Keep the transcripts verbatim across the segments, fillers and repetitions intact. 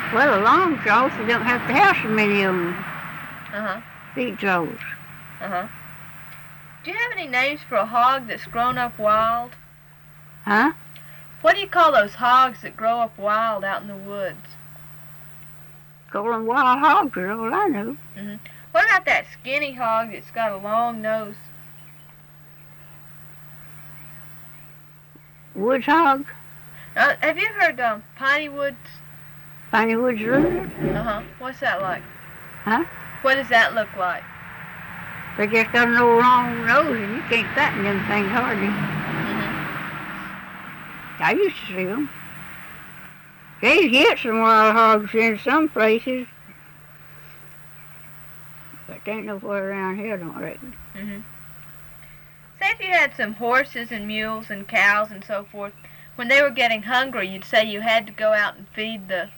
Well, a long trough, you don't have to have so many of them. Uh-huh. Feed troughs. Uh-huh. Do you have any names for a hog that's grown up wild? Huh? What do you call those hogs that grow up wild out in the woods? Call them wild hogs is all I know. Mm-hmm. What about that skinny hog that's got a long nose? Woods hog. Uh, have you heard um, Piney Woods? Piney Woods lizard. Uh-huh. What's that like? Huh? What does that look like? They just got an old long nose and you can't fatten them things hardly. Mm-hmm. I used to see them. They get some wild hogs in some places. But they ain't nowhere around here, I don't reckon. Mm-hmm. Say if you had some horses and mules and cows and so forth, when they were getting hungry, you'd say you had to go out and feed the...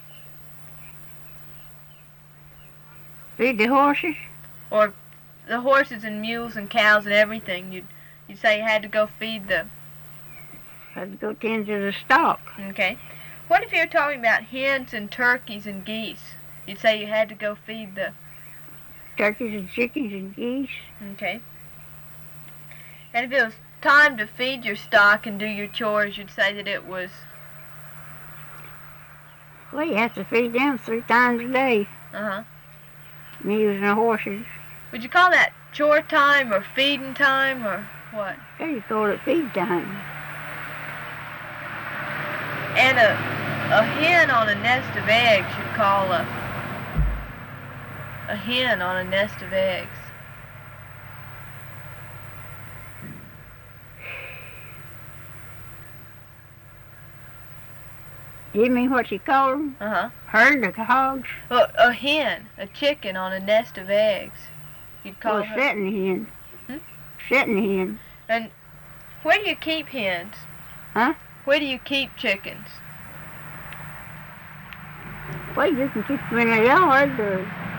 Feed the horses? Or the horses and mules and cows and everything, you'd, you'd say you had to go feed the... Had to go tend to the stock. Okay. What if you were talking about hens and turkeys and geese? You'd say you had to go feed the... Turkeys and chickens and geese. Okay. And if it was time to feed your stock and do your chores, you'd say that it was... Well, you have to feed them three times a day. Uh-huh. Mules and the horses. Would you call that chore time or feeding time or what? Yeah, you call it feed time. And a, a hen on a nest of eggs you'd call a... A hen on a nest of eggs. You mean what you call them? Uh-huh. Herd of hogs? Well, a hen, a chicken on a nest of eggs. You'd call Well, her... setting hen. Hmm? Setting hen. And where do you keep hens? Huh? Where do you keep chickens? Well, you can keep them in a yard or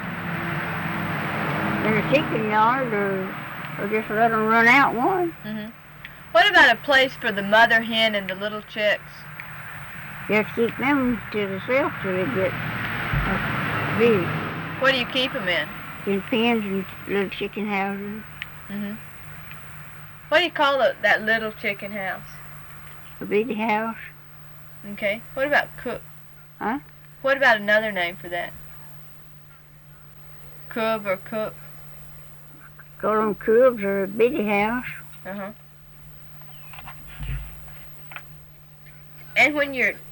in a chicken yard or, or just let them run out one. Mm-hmm. What about a place for the mother hen and the little chicks? Just keep them to themselves till they get uh, big. Where do you keep them in? In pens and little chicken houses. Mm-hmm. What do you call it, that little chicken house? A big house. Okay. What about cook? Huh? What about another name for that? Cub or cook? Call them cubs or a bitty house. Uh-huh. And when you're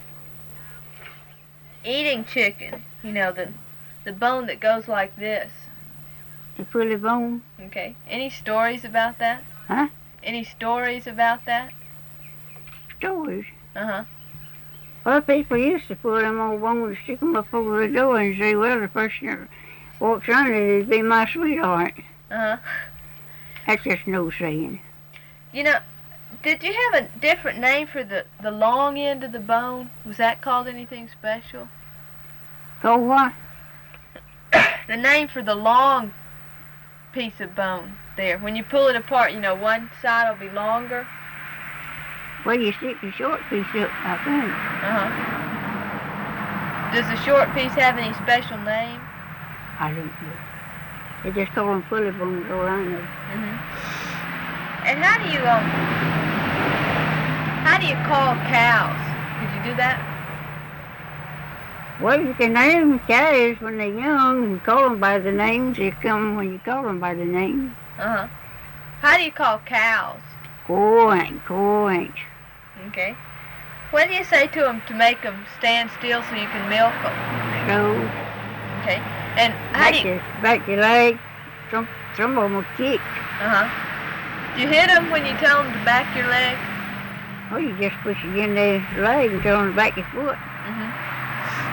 eating chicken, you know, the the bone that goes like this. The pulley bone. Okay. Any stories about that? Huh? Any stories about that? Stories. Uh-huh. Well, people used to pull them old bones, stick them up over the door and say, well, the person that walks under it would be my sweetheart. Uh-huh. That's just no saying. You know, did you have a different name for the, the long end of the bone? Was that called anything special? Call what? The name for the long piece of bone there. When you pull it apart, you know, one side will be longer. Well, you stick the short piece up, I think. Uh-huh. Does the short piece have any special name? I don't know. They just call them pulley bones, all I know. Mm-hmm. And how do you, um, how do you call cows? Did you do that? Well, you can name cows when they're young and call them by the names. They come when you call them by the name. Uh-huh. How do you call cows? Coink, coink. Okay. What do you say to them to make them stand still so you can milk them? So, Okay. And how back do you... your, back your leg. Some, some of them will kick. Uh-huh. Do you hit them when you tell them to back your leg? Well, you just push against their leg and tell them to back your foot. Mm-hmm.